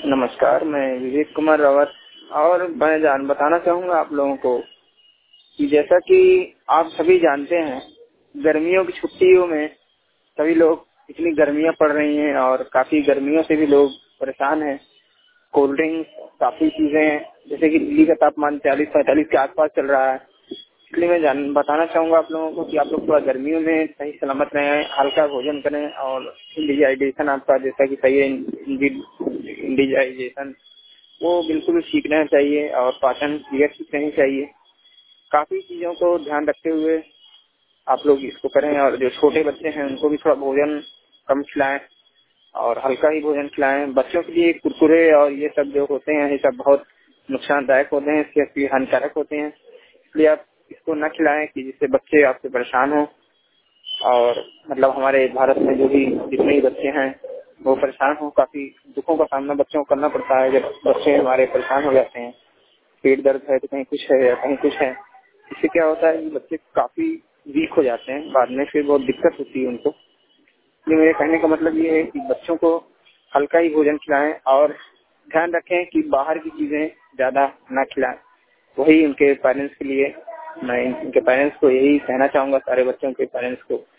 नमस्कार, मैं विवेक कुमार रावत। और मैं बताना चाहूँगा आप लोगों को कि जैसा कि आप सभी जानते हैं, गर्मियों की छुट्टियों में सभी लोग इतनी गर्मियाँ पड़ रही हैं और काफ़ी गर्मियों से भी लोग परेशान हैं। कोल्ड ड्रिंक्स, काफ़ी चीज़ें, जैसे कि दिल्ली का तापमान 40-45 के आसपास चल रहा है। इसलिए मैं बताना चाहूँगा आप लोगों को कि आप लोग थोड़ा गर्मियों में सही सलामत रहें, हल्का भोजन करें और डिहाइड्रेशन आपका जैसा कि सही है, इंडिजाइजेशन वो बिल्कुल ठीक रहना चाहिए और पाचन क्रिया ठीक रहनी चाहिए। काफ़ी चीज़ों को ध्यान रखते हुए आप लोग इसको करें। और जो छोटे बच्चे हैं उनको भी थोड़ा भोजन कम खिलाएं और हल्का ही भोजन खिलाएं। बच्चों के लिए कुरकुरे और ये सब जो होते हैं, ये सब बहुत नुकसानदायक होते हैं, सेहत के लिए हानिकारक होते हैं। इसलिए आप इसको न खिलाएं कि जिससे बच्चे आपसे परेशान हों। और मतलब हमारे भारत में जो भी जितने भी बच्चे हैं वो परेशान हो, काफ़ी दुखों का सामना बच्चों को करना पड़ता है जब बच्चे हमारे परेशान हो जाते हैं। पेट दर्द है तो कहीं कुछ है या कहीं कुछ है। इससे क्या होता है कि बच्चे काफ़ी वीक हो जाते हैं, बाद में फिर बहुत दिक्कत होती है उनको। इसलिए मेरे कहने का मतलब ये है कि बच्चों को हल्का ही भोजन खिलाएं और ध्यान रखें कि बाहर की चीज़ें ज़्यादा ना खिलाएं। वही उनके पेरेंट्स के लिए मैं इनके पेरेंट्स को यही कहना चाहूँगा, सारे बच्चों के पेरेंट्स को